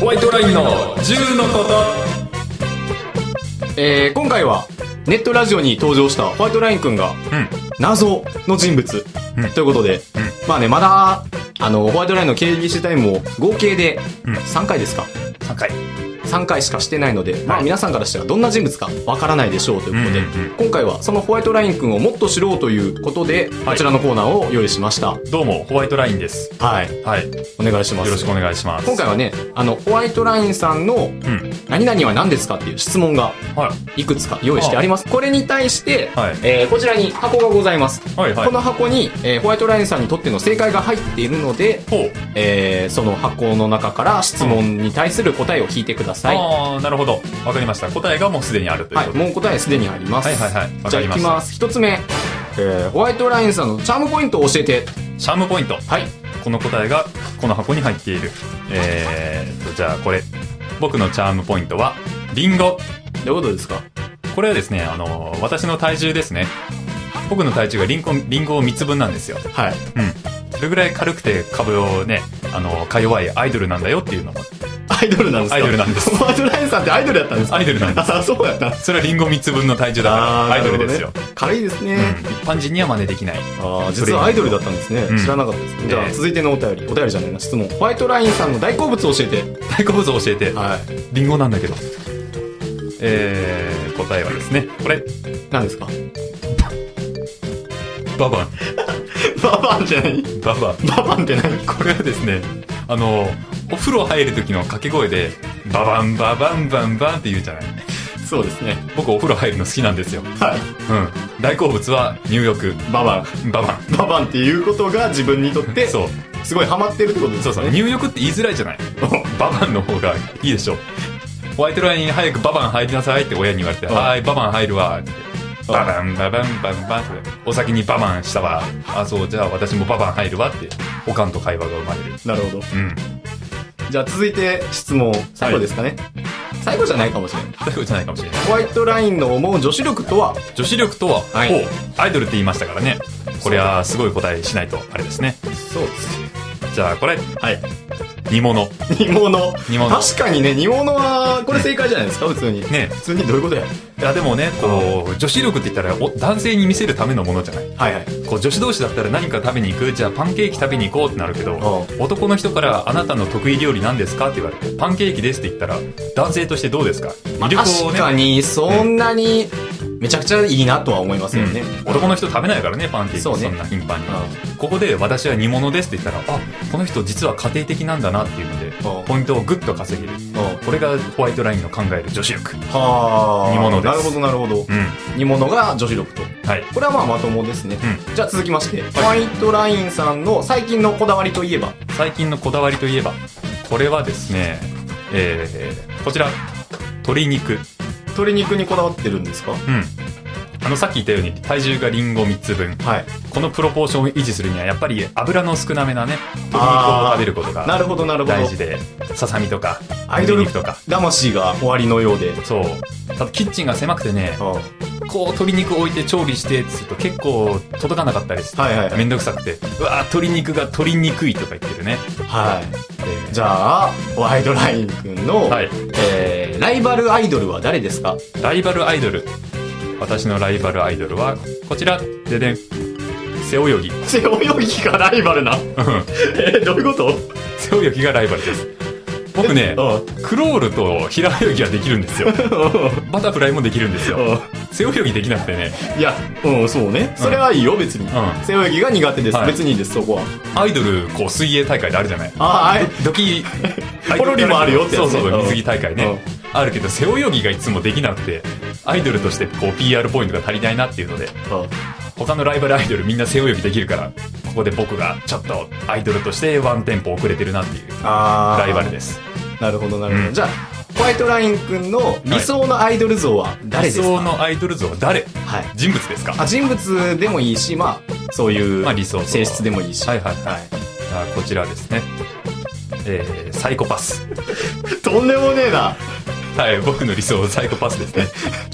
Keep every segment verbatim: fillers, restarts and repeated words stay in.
ホワイトラインのじゅうのこと。 えー、今回はネットラジオに登場したホワイトラインくんが謎の人物、うん、ということで、うん、まあね、まだあのホワイトラインの警備士タイムを合計でさんかいですか、 うん、さんかいさんかいしかしてないので、はい、まあ皆さんからしたらどんな人物かわからないでしょうということで、うんうんうん、今回はそのホワイトラインくんをもっと知ろうということで、はい、こちらのコーナーを用意しました。 どうもホワイトラインです。 はい、はい、お願いします。 よろしくお願いします。 今回はね、あのホワイトラインさんの、うん、何々は何ですかっていう質問がいくつか用意してあります。はい、これに対して、はい、えー、こちらに箱がございます。はいはい、この箱に、えー、ホワイトラインさんにとっての正解が入っているので、えー、その箱の中から質問に対する答えを聞いてください。 ああ、なるほど、わかりました。答えがもうすでにあるということで、 はい、もう答えすでにあります。 はいはいはい、わかりました。 じゃあいきます。一つ目、えー、ホワイトラインさんのチャームポイントを教えて。 チャームポイント、 はい、 この答えがこの箱に入っている。えーとじゃあこれ、僕のチャームポイントはリンゴ。 どういうことですか？ これはですね、あの私の体重ですね。僕の体重がリンゴ、リンゴみっつぶんなんですよ。 はい、 うん、それぐらい軽くて株をね、あのか弱いアイドルなんだよっていうのも。 アイドルなんですか？ アイドルなんです。 ホワイトラインさんってアイドルやったんですか？ アイドルなんです。 あ、そうやった。 それはリンゴみっつぶんの体重だからアイドルですよ。 ね、軽いですね、うん、 一般人には真似できない。 ああ、実はアイドルだったんですね、うん、知らなかったです、ね、じゃあ続いてのお便り、お便りじゃないな、質問。ホワイトラインさんの大好物を教えて。 大好物を教えて、 はい、 リンゴなんだけど、えー、答えはですね、これ何ですか？ ババン。 ババンって何？ ババン。 ババンって何？ これはですね、あのお風呂入る時の掛け声でババンババンバンバンって言うじゃない。 そうですね、 僕お風呂入るの好きなんですよ。 はい、 うん、大好物は入浴。 ババンババンババンっていうことが自分にとってそうすごいハマってるってことですね。 そうそう、入浴って言いづらいじゃない。ババンの方がいいでしょ。ホワイトライン早くババン入りなさいって親に言われて、はーいババン入るわって、ババンババンバンバンって、お先にババンしたわ、あ、そう、じゃあ私もババン入るわって、おかんと会話が生まれる。 なるほど、 うん、 じゃあ続いて質問、最後ですかね、はい、最後じゃないかもしれない。 最後じゃないかもしれない。 ホワイトラインの思う女子力とは？ 女子力とは、はい、アイドルって言いましたからね。これはすごい答えしないとあれですね。 そうです。 じゃあこれ、 はい、 煮物。 煮物。 煮物。 確かにね、煮物はこれ正解じゃないですか、普通に。 ね、 普通にどういうことや。 いやでもね、こう女子力って言ったらお男性に見せるためのものじゃない。 はいはい。 こう女子同士だったら何か食べに行く、じゃあパンケーキ食べに行こうってなるけど、男の人からあなたの得意料理何ですかって言われてパンケーキですって言ったら、男性としてどうですか？ まあ、魅力をね、確かにそんなにめちゃくちゃいいなとは思いますよね、 うん、男の人食べないからね、パンケーキ。 そ,、ね、そんな頻繁に、うん、ここで私は煮物ですって言ったら、あ、この人実は家庭的なんだなっていうのでポイントをグッと稼げる。これがホワイトラインの考える女子力。 はあ、 煮物です。 なるほどなるほど、うん、煮物が女子力と、 はい、 これはまあまともですね、うん、じゃあ続きまして、はい、ホワイトラインさんの最近のこだわりといえば。 最近のこだわりといえば、これはですね、えー、こちら鶏肉。 鶏肉にこだわってるんですか？ うん、あのさっき言ったように体重がリンゴみっつぶん、はい、このプロポーションを維持するにはやっぱり油の少なめなね鶏肉を食べることが大事で、ささみとかアイドル魂が終わりのようで。 そう、ただキッチンが狭くてね、こう鶏肉置いて調理してってすると結構届かなかったりして、はいはいはい、めんどくさくて、うわー鶏肉が取りにくいとか言ってるね。 はい、えー、じゃあホワイトラインくんの、はい、えー、ライバルアイドルは誰ですか？ ライバルアイドル、私のライバルアイドルはこちらでね、背泳ぎ。 背泳ぎがライバルなえー、どういうこと？ 背泳ぎがライバルです。僕ね、クロールと平泳ぎはできるんですよ。バタフライもできるんですよ。背泳ぎできなくてね。 いや、うん、そうね、それはいいよ別に、うん、背泳ぎが苦手です、はい、別にいいです、そこは。 アイドルこう水泳大会であるじゃない。 ああ、 ドキポロリもあるよってやつ、ね、 そうそう、水着大会ね、うん、あるけど背泳ぎがいつもできなくて、アイドルとしてこう ピーアール ポイントが足りないなっていうので、うん、他のライバルアイドルみんな背泳ぎできるから、ここで僕がちょっとアイドルとしてワンテンポ遅れてるなっていうライバルです。 なるほどなるほど、うん、じゃあホワイトラインくんの理想のアイドル像は誰ですか？ 理想のアイドル像は誰？はい、人物ですか？ あ、人物でもいいし、まあそういう性質でもいいし、 はいはいはい、はい、じゃあこちらですね、えー、サイコパス。 とんでもねえな。 はい、僕の理想はサイコパスですね。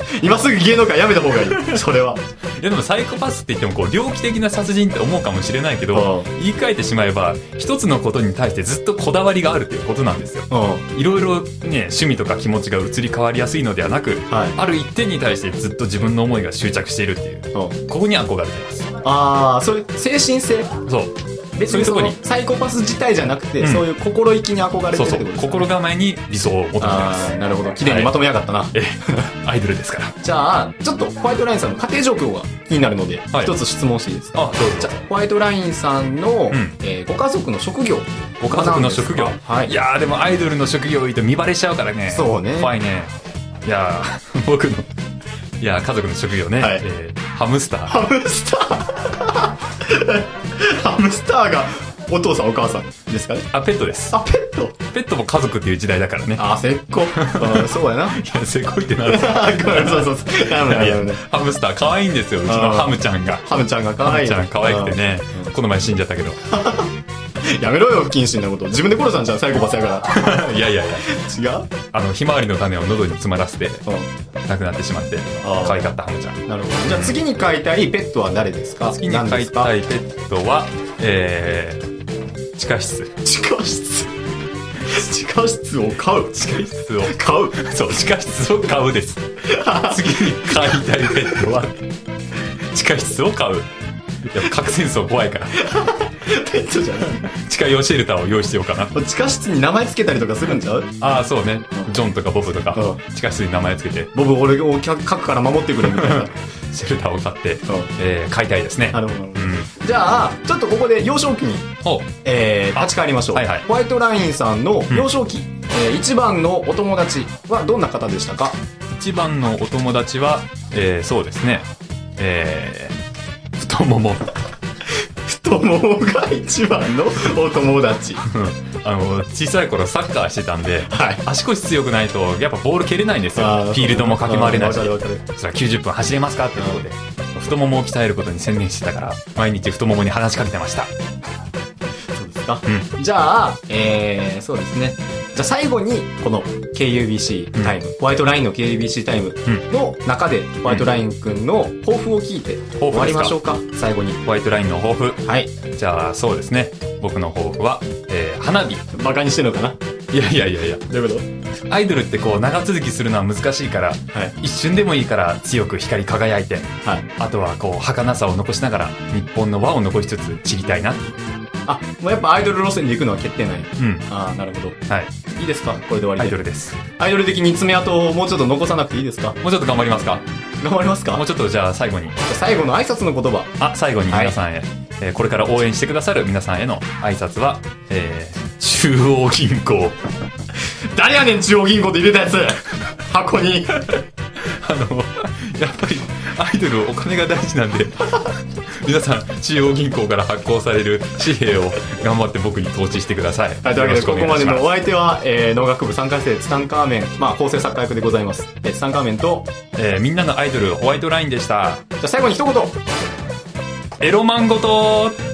今すぐ芸能界やめた方がいい。それは。 いやでもサイコパスって言ってもこう、猟奇的な殺人って思うかもしれないけど、言い換えてしまえば、一つのことに対してずっとこだわりがあるっていうことなんですよ。いろいろね、趣味とか気持ちが移り変わりやすいのではなく、はい、ある一点に対してずっと自分の思いが執着しているっていう、ここに憧れています。 ああ、それ、精神性？ そう。 別にそのサイコパス自体じゃなくて、うん、そういう心意気に憧れてるってことですか？ そうそう、心構えに理想を求めてます。 なるほど、綺麗にまとめやがったな、はい、 えアイドルですから。 じゃあちょっとホワイトラインさんの家庭状況が気になるので、はい、一つ質問していいですか？ あ、どうぞ。 じゃあホワイトラインさんの、うんえー、ご家族の職業、 ご家族の職業、はい、いやーでもアイドルの職業言うと見バレしちゃうからね。 そうね、 怖いね。いやー僕のいや家族の職業ね、はいえー、ハムスター。 ハムスターハムスターがお父さんお母さんですかね？ あ、ペットです。 あ、ペットペットも家族っていう時代だからね。 あ、せっこ。あ、そうやな。いや、せっこいってなる。 ごめん、そうそうそう。やめな、やめな。 ハムスター可愛いんですよ、うちのハムちゃんが。 ハムちゃんが可愛い。 ハムちゃん可愛くてね、この前死んじゃったけど。 やめろよ、不謹慎なこと。自分で殺したんじゃん、サイコパスやから。 いやいやいや。違う？ あの、ひまわりの種を喉に詰まらせて、亡くなってしまって、可愛かったハムちゃん。 なるほど。じゃあ次に飼いたいペットは誰ですか？ 次に飼いたいペットは、えー、地下室。 地下室地下室を買う地下室を買うそう、地下室を買うです。次に飼いたいペットは、地下室を買う。やっぱ核戦争怖いから。 ペットじゃない。 地下用シェルターを用意してようかな。 地下室に名前つけたりとかするんちゃう？ ああ、そうね。ジョンとかボブとか、うん、地下室に名前つけて。 ボブ、俺を核から守ってくれみたいな。 シェルターを買って、うんえー、買いたいですね。 なるほど。うん、じゃあ、ちょっとここで幼少期に、えー、立ち返りましょう、はいはい。ホワイトラインさんの幼少期、うんえー、一番のお友達はどんな方でしたか？ 一番のお友達は、えー、そうですね。えー、太もも。 太ももが一番のお友達。 あの小さい頃サッカーしてたんで、はい、足腰強くないとやっぱボール蹴れないんですよ。フィールドも駆け回れないし、それはきゅうじゅっぷん走れますかっていうところで太ももを鍛えることに専念してたから、毎日太ももに話しかけてました。 そうですか、うん、じゃあ、えー、そうですね。じゃあ最後にこの ケーユービーシー タイム、うん、ホワイトラインの ケーユービーシー タイムの中でホワイトラインくんの抱負を聞いて終わりましょうか。最後にホワイトラインの抱負。 はい。 じゃあそうですね。僕の抱負は、えー、花火。 バカにしてんのかな？ いやいやいやいや。 どういうこと？ アイドルってこう長続きするのは難しいから、はい、一瞬でもいいから強く光り輝いて、はい、あとはこう儚さを残しながら日本の和を残しつつ散りたいな。 あ、もうやっぱアイドル路線で行くのは決定ない。 うん。 ああ、なるほど。 はい。 いいですか？これで終わりで。 アイドルです。 アイドル的に爪痕をもうちょっと残さなくていいですか？ もうちょっと頑張りますか？ 頑張りますか？ もうちょっとじゃあ最後に。 最後の挨拶の言葉。 あ、最後に皆さんへ、はい、えー、これから応援してくださる皆さんへの挨拶は、えー、中央銀行。 誰やねん、中央銀行で入れたやつ箱に。 あの、やっぱりアイドルお金が大事なんで、皆さん中央銀行から発行される紙幣を頑張って僕に投資してください。 はい、というわけでここまでのお相手は、えー、農学部さんかい生ツタンカーメン、まあ構成作家役でございます。えー、ツタンカーメンと、 えー、みんなのアイドルホワイトラインでした。 じゃあ最後に一言。 エロマンごと